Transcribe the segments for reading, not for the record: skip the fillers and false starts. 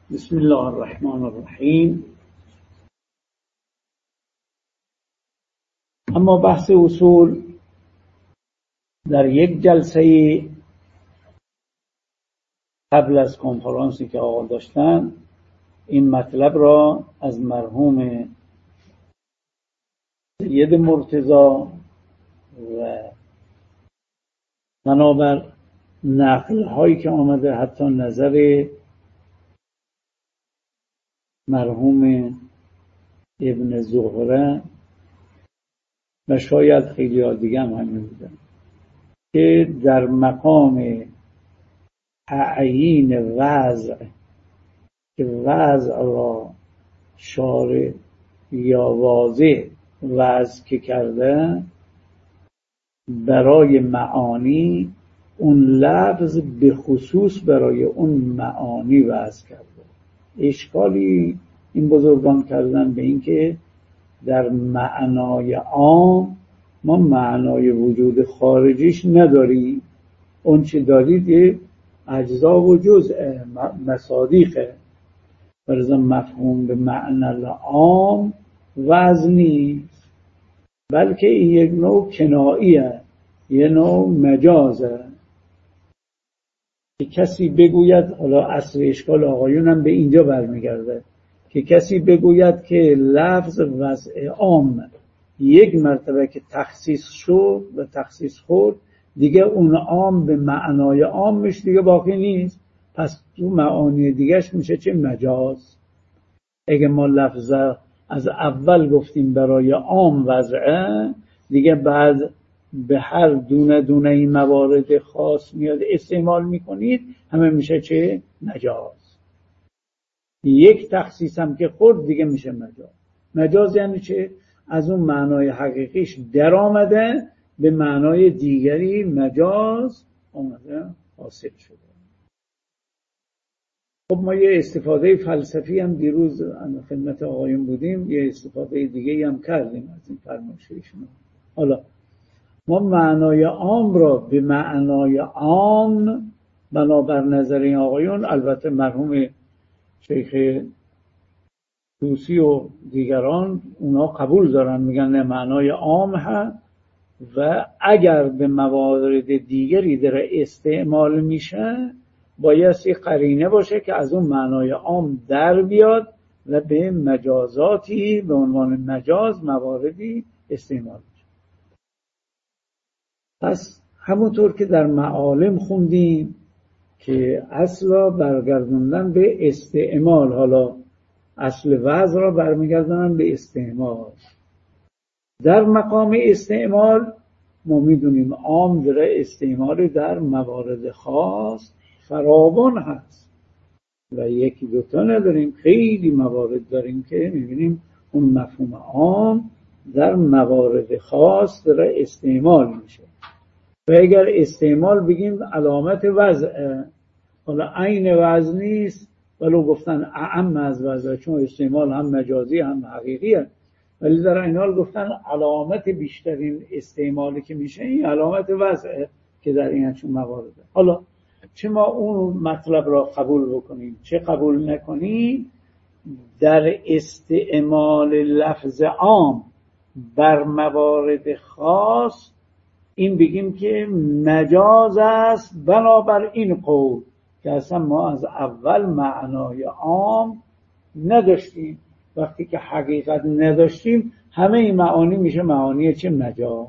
بسم الله الرحمن الرحیم. اما بحث اصول در یک جلسه قبل از کنفرانسی که آقا داشتن این مطلب را از مرحوم سید مرتضی و بنابر نقل هایی که آمده حتی نظر مرحوم ابن زهره و شاید خیلی ها دیگه هم همین بودن که در مقام تعیین وضع که وضع را شارع یا واضح وضع که کرده برای معانی اون لفظ به خصوص برای اون معانی وضع کرده. اشکالی این بزرگان کردن به این که در معنای عام ما معنای وجود خارجیش نداری، اون چی دارید یه اجزا و جزء مصادیقه، برای مفهوم به معنی عام وضع نیست، بلکه این یک نوع کناییه، یه نوع مجازه که کسی بگوید، حالا اصل اشکال آقایون هم به اینجا برمیگرده، که کسی بگوید که لفظ وضع عام یک مرتبه که تخصیص شد و تخصیص خورد دیگه اون عام به معنای عامش دیگه باقی نیست، پس تو معانی دیگهش میشه چه؟ مجاز. اگه ما لفظ از اول گفتیم برای عام وضعه، دیگه بعد به هر دونه دونه این موارد خاص میاد استعمال میکنید همه میشه چه؟ مجاز. یک تخصیص هم که خورد دیگه میشه مجاز. مجاز یعنی چه؟ از اون معنای حقیقیش در آمده به معنای دیگری مجاز آمده حاصل شده. خب ما یه استفاده فلسفی هم دیروز خدمت آقایون بودیم، یه استفاده دیگه هم کردیم از این فرمایششون. حالا ما معنای عام را به معنای عام بنابر نظر این آقایون، البته مرحوم شیخ توسی و دیگران اونا قبول دارن، میگن نه معنای عام هست و اگر به موارد دیگری داره استعمال میشه بایستی قرینه باشه که از اون معنای عام در بیاد و به مجازاتی به عنوان مجاز مواردی استعمال میشه. پس همونطور که در معالم خوندیم که اصلا برگردوندن به استعمال، حالا اصل وضع را برمیگردونن به استعمال. در مقام استعمال ما میدونیم عام داره استعمال در موارد خاص فراوان هست و یکی دوتا نداریم، خیلی موارد داریم که میبینیم اون مفهوم عام در موارد خاص داره استعمال میشه. و اگر استعمال بگیم علامت وضع، حالا عین وضع نیست ولو گفتن اعم از وضع، چون استعمال هم مجازی هم حقیقیه، ولی در این حال گفتن علامت بیشترین استعمالی که میشه این علامت وضع که در این چون موارده. حالا چه ما اون مطلب را قبول بکنیم چه قبول نکنیم، در استعمال لفظ عام بر موارد خاص این بگیم که مجاز است بنابر این قول که اصلا ما از اول معنای عام نداشتیم. وقتی که حقیقت نداشتیم همه این معانی میشه معانی چه؟ مجاز.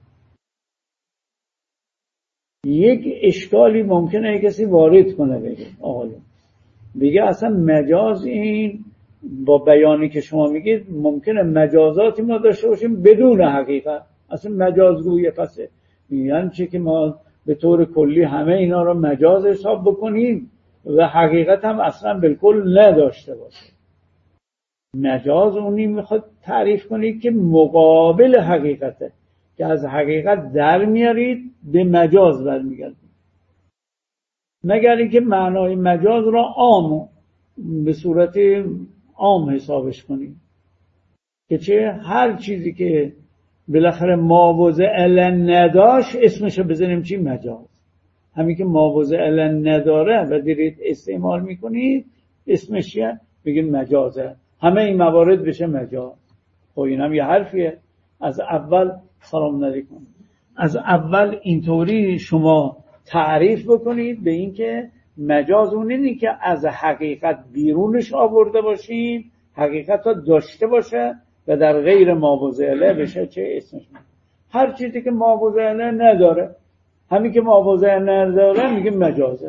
یک اشکالی ممکنه کسی وارد کنه بگه اصلا مجاز این با بیانی که شما میگید ممکنه مجازاتی ما داشته باشیم بدون حقیقت، اصلا مجازگویه. پس یعنی چه که ما به طور کلی همه اینا رو مجاز حساب بکنیم و حقیقت هم اصلا بالکل نداشته باشه. مجاز اونی میخواد تعریف کنید که مقابل حقیقته، که از حقیقت در میارید به مجاز برمیگردید، مگر اینکه معنای مجاز را عام به صورت عام حسابش کنید که چه؟ هر چیزی که بالاخره ماوضع علن نداشت اسمشو بزنیم چی؟ مجاز. همین که ماوضع علن نداره و دارید استعمال میکنید اسمش چیه؟ بگین مجازه. همه این موارد بشه مجاز. خب اینم یه حرفیه. از اول سلام علیکم، از اول اینطوری شما تعریف بکنید به این که مجاز اون اینی که از حقیقت بیرونش آورده باشیم، حقیقت را داشته باشه و در غیر مابوزعله بشه چه اسمش. هر چیزی که مابوزعله نداره، همین که مابوزعله نداره میگه مجازه.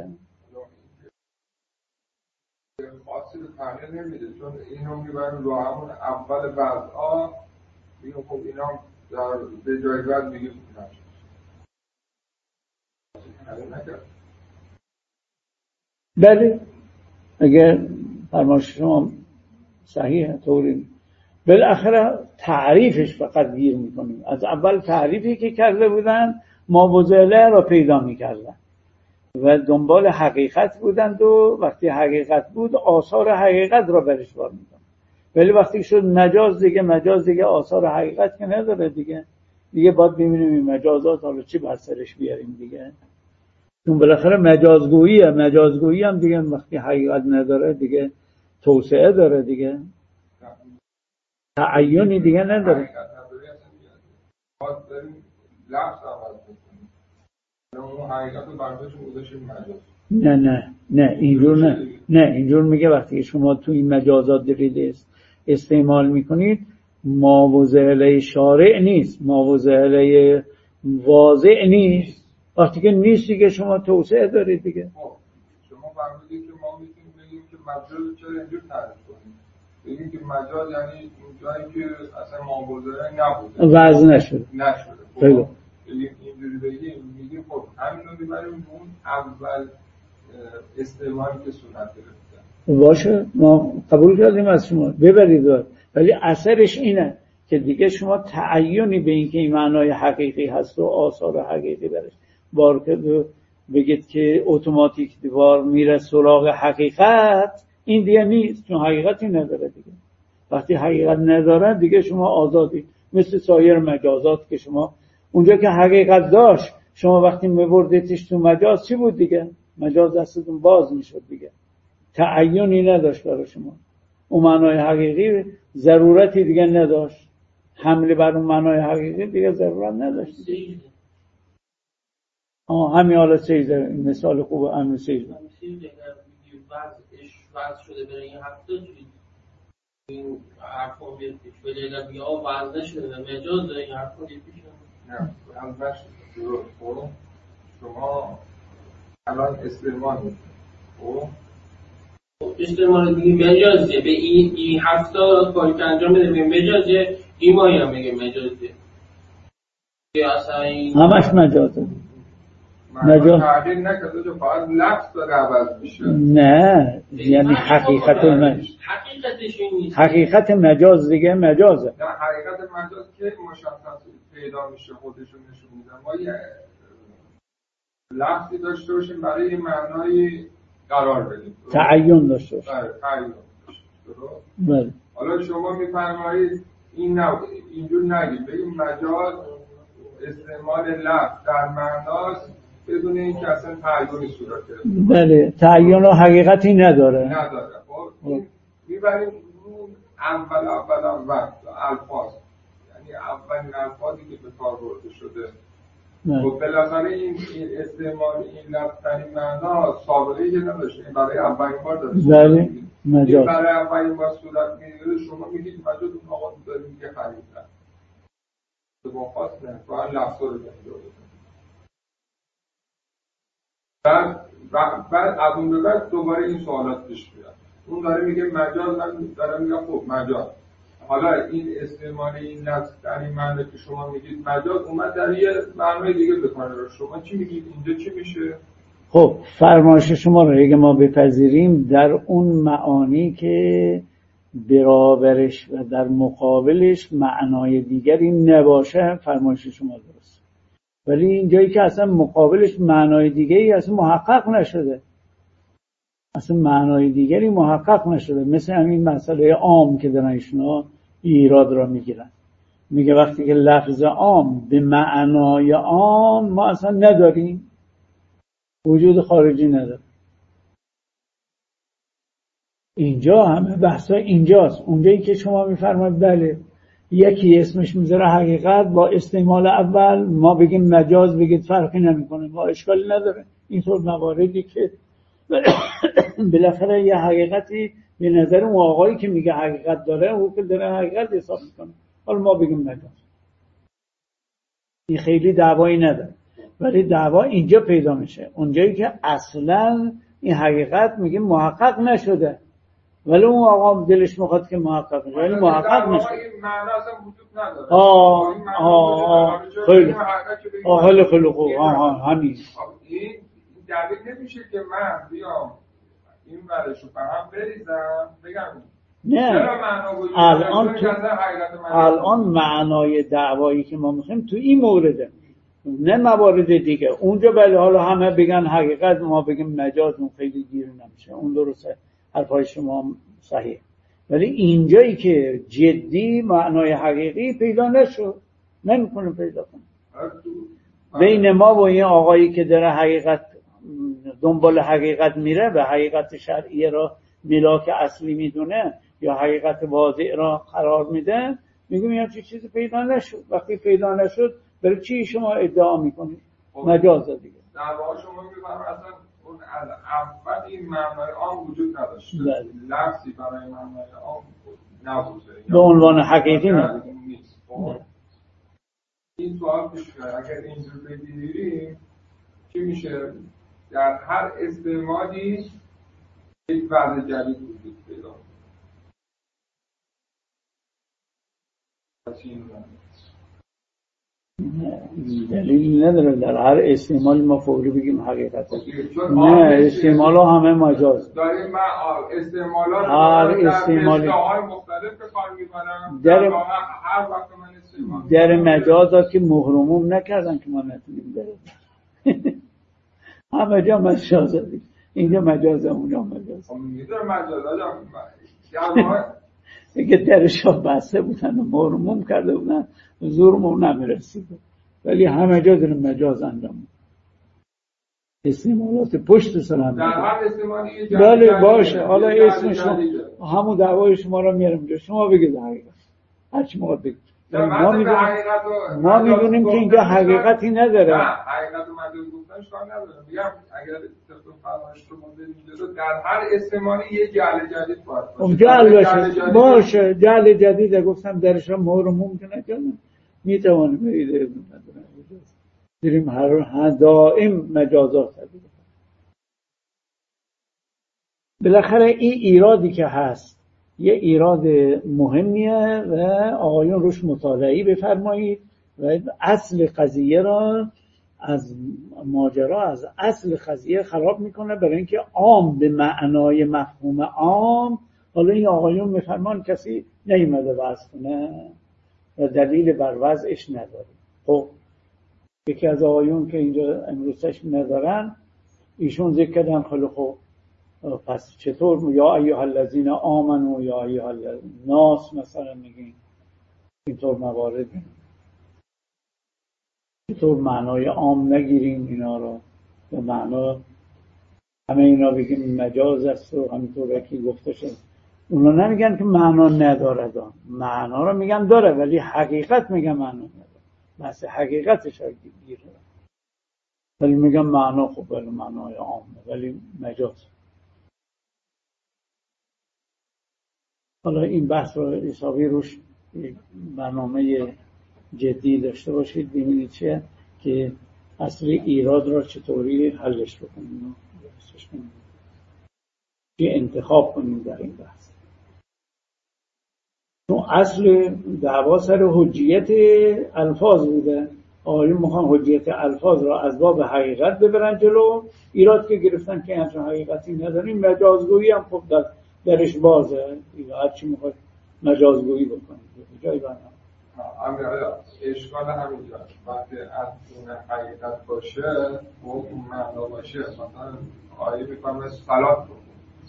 خاصی رو تغییر نمیده، چون اینو میبرن رو همون اول وضعا میگه خب اینا در به جای بعد میگه بله اگر فرمایش شما صحیحه طوری بالاخره تعریفش فقط گیر میکنیم. از اول تعریفی که کرده بودن مابوزعله را پیدا میکردن و دنبال حقیقت بودند و وقتی حقیقت بود آثار حقیقت را برش بار میکنن. ولی وقتی شد مجاز دیگه آثار حقیقت که نداره دیگه باید ببینیم این مجازات حالا چی بر سرش بیاریم دیگه. چون بالاخره مجازگویی هم دیگه وقتی حقیقت نداره دیگه توسعه داره دیگه، تعیینی دیگه نداره. نه اینجور میگه وقتی شما تو این مجازات دارید استعمال میکنید مابوزعله شارع نیست، مابوزعله واضع نیست. وقتی که نیست دیگه شما توسعه دارید دیگه. شما فرمودید که ما میتونیم بگیم که مجاز چرا اینجور تعریف کنیم؟ بگیم که مجاز یعنی اون جایی که اصلا مابوزعله نبوده، وضع نشده. بگیم اینجوری میگیم خب همین رو میبریم اون اول استعمالی که صورت گرفته باشه، ما قبول کردیم از شما ببرید، ولی اثرش اینه که دیگه شما تعیینی به این که این معنای حقیقی هست و آثار حقیقی برش بار کرد بگید که اتوماتیک دیوار میره سراغ حقیقت، این دیگه نیست، چون حقیقتی نداره دیگه. وقتی حقیقت نداره دیگه شما آزادی، مثل سایر مجازات که شما اونجا که حقیقت داشت شما وقتی میبردیدش تو مجاز چی بود دیگه؟ مجاز دستتون باز میشد دیگه، تعیینی نداشت برای شما. اون معنای حقیقی ضرورتی دیگه نداشت، حمله بر اون معنای حقیقی دیگه ضرورت نداشت. همین حالا سیزه مثال خوبه. همین سیزه وضع شده برای این هفته این حرفا بیاد پیش، ولی اگر بگه وضع نشده و مجاز داره این حرفا بیاد پیش نه وضع نشده. شما الان استعمال میکنید استعمال دیگه مجازیه، به این هفته کاری که انجام میده به مجازیه، این ماهی هم میگه مجازیه. همش مجازه. مجاز تغییر نکرده جو فقط لفظ داره عوض میشه. نه یعنی حقیقت حقیقت مجاز دیگه مجازه. نه حقیقت مجاز که مشخص پیدا میشه خودشون نشون میده. ما یه لفظی داشته باشیم برای معنای قرار بدیم، تعیین داشته باشه. تعیین داشته. بله. حالا شما میفرمایید اینجور نگید، بگیم مجاز استعمال لفظ در معناست بدون اینکه اصلا تعیینی صورت گرفته. بله تعیین و حقیقتی نداره. خب میبریم رو اول الفاظ، یعنی اولین الفاظی که به کار برده شده. خب بالاخره این استعمال این لفظ در این معنا سابقه‌ای که نداشته، برای اولین بار داره. بله مجاز برای اولین بار صورت میگیره. شما میگید مجاز اون آقا داره میگه خریدن با خاص نه باید لفظ رو بگید. بعد از اون به بعد دوباره این سوالات پیش میاد. اون داره میگه مجاز، من دارم میگم خب مجاز. حالا این استعمال این لفظ در این معنی که شما میگید مجاز اومد در یه معنی دیگه به کار میاد. شما چی میگید اینجا چی میشه؟ خب فرمایش شما رو اگه ما بپذیریم در اون معانی که برابرش و در مقابلش معنای دیگری نباشه فرمایش شما درست، ولی این جایی که اصلا مقابلش معنای دیگری اصلا محقق نشده، اصلا معنای دیگری محقق نشده، مثل همین مسئله عام که دارن ایشونا ایراد را میگیرن. میگه وقتی که لفظ عام به معنای عام ما اصلا نداریم، وجود خارجی نداره. اینجا همه بحثا اینجاست. اونجایی که شما میفرمایید بله یکی اسمش میذاره حقیقت، با استعمال اول ما بگیم مجاز بگید فرقی نمیکنه، ما اشکالی نداره. اینطور مواردی که بالاخره یه حقیقتی به نظر اون آقایی که میگه حقیقت داره، او که داره حقیقت حساب میکنه، حالا ما بگیم مجاز، این خیلی دعوایی نداره. ولی دعوا اینجا پیدا میشه، اونجایی که اصلا این حقیقت میگه محقق نشده، ولی اون آقا دلش میخواد که محقق نشه، ولی محقق نشه. این معنا اصلا وجود نداره. خیلی خوب. همین این دلیل نمیشه که من بیام این ورشو فهم بریزم بگم نه. الان معنای دعوایی که ما میخوایم تو این مورده، نه موارد دیگه. اونجا بله حالا همه بگن حقیقت، ما بگیم مجاز، اون خیلی گیر نمیشه، اون درسته، حرفای شما صحیح. ولی اینجایی که جدی معنای حقیقی پیدا نشد، نمیکنه پیدا کنه. بین ما و این آقایی که داره حقیقت دنبال حقیقت میره و حقیقت شرعی را ملاک اصلی میدونه یا حقیقت واضح را قرار میده، میگم یه چیزی پیدا نشد. وقتی پیدا نشد برای چی شما ادعا میکنید مجازه دیگه؟ در واقع شما میفهمید اصلا اون از اول این معنای عام وجود نداشته، لفظی برای معنای عام نبوده به عنوان حقیقی نیست. این سوال پیش میاد اگر اینجور بگیریم چی میشه؟ در هر استعمالی یک وضع جدید وجود پیدا دلیل نداره در هر استعمال ما فوری بگیم حقیقت. نه، استعمال ها همه مجاز داریم. من استعمالات هر استعمالی های مختلف به کار میبرم هر وقت من استعمال در مجازات که مهرموم نکردن که ما نتونیم بریم. همه جا مجاز داریم، اینجا مجاز، اونجا مجاز. میدونم مجاز آجام اگه درشا بسته بودن و مهرموم کرده بودن زورمون نمیرسید، ولی همه جا داریم مجاز انجام استعمالات پشت سر هم در هر استعمالی بله باشه. حالا اسمشون همون دعوای شما رو میارم جا، شما بگید حقیقت هرچی موقع بگید. ما میدونیم که اینجا حقیقتی نداره. نه حقیقت مجاز گفتنش کار نداره. میگم اگر طبق فرمایش شما بریم جلو در هر استعمالی یه جعل جدید باشه. باشه جعل جدید گفتم درش مهر ممکنه که میتوانیم برید بریم هر دائم مجازات هست. بالاخره این ایرادی که هست یه ایراد مهمیه و آقایون روش مطالعه بفرمایید و اصل قضیه را از ماجرا از اصل قضیه خراب میکنه، برای اینکه عام به معنای مفهوم عام. حالا این آقایون میفرمان کسی نیومده وضع کنه و دلیل بر وضعش نداره. خب یکی از آقایون که اینجا امروزش ندارن ایشون ذکر کردن خیلی خوب، پس چطور یا ایها الذین آمنوا یا ایها الناس مثلا میگین اینطور موارد چطور معنای عام نگیریم اینا رو به معنا همه اینا بگیم مجاز است و همینطور یکی گفته شد. اونا نمیگن که معنا نداره، معنا رو میگن داره ولی حقیقت میگن معنا نداره، بس حقیقتش رو گیره ولی میگن معنا خوب ولی معنای عامه ولی مجاز. حالا این بحث رو حسابی روش برنامه جدی داشته باشید، ببینید چه که اصل ایراد را چطوری حلش بکنیم چه انتخاب کنیم در این بحث. چون اصل دعوا سر حجیت الفاظ بوده، آقایون میخوان حجیت الفاظ را از باب حقیقت ببرن جلو، ایراد که گرفتن که همچون حقیقتی نداریم، مجازگویی هم خب درش بازه، هرچی میخواد مجازگویی بکنیم جای برنامه. اشکال همینجا وقتی از اون حقیقت باشه و اون معنا باشه، مثلا آیه میکنم صلات بکن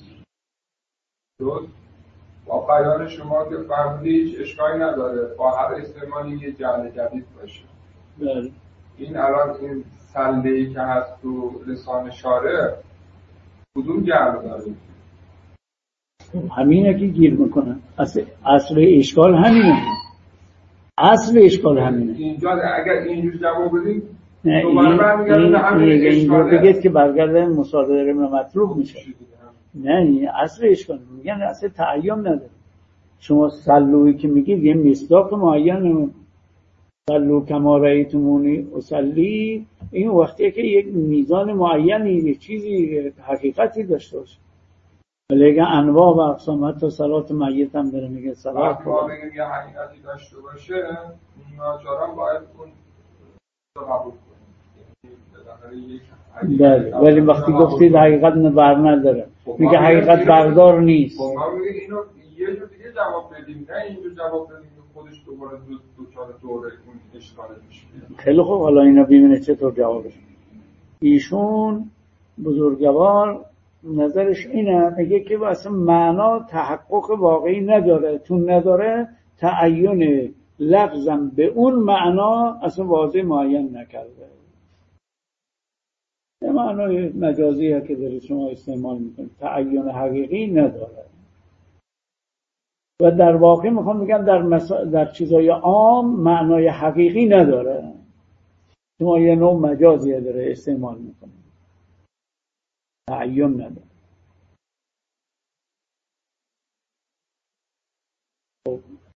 درست با بیان شما که فرمودی هیچ اشکالی نداره با هر استعمالی یه جعل جدید باشه. بله. این الان این سله‌ای که هست تو لسان شارع کدوم جعل داره؟ همینه که گیر میکنن. اصل اشکال همینه. اصل اشکال همینه. اینجا اگر اینجور جواب بدیم اینجور بگید که برگرده مصادره مطلوب میشه. نه این اصل اشکال. میگن اصل تعین نداره. شما سلوی که میگید یه مصداق معین، سلو کما رأیتمونی اصلی، این وقتیه که یک میزان معینی، یک چیزی حقیقتی داشته باشه. ولی اگه انواع و اقسام حتی صلات میت هم داره، میگه صلات ما بگیم یه حقیقتی داشته باشه، ناچارا باید اون رو قبول کنیم. بله، ولی وقتی گفتید حقیقت بر نداره، میگه حقیقت بردار نیست. ما میگه اینو یه جور دیگه جواب بدیم، نه اینجور جواب بدیم که خودش دوباره دوچار دوره اون اشکال میشه. خیلی خوب، حالا اینا ببینه چطور جوابش. ایشون بزرگوار نظرش اینه، میگه که اصلا معنا تحقق واقعی نداره، چون نداره تعین لفظم به اون معنا اصلا واضح معین نکرده. یه معنای مجازی که داره شما استعمال میکنید، تعین حقیقی نداره. و در واقع میخوام بگم در چیزای عام معنای حقیقی نداره، شما یه نوع مجازی داره استعمال میکنید، تعین نداره.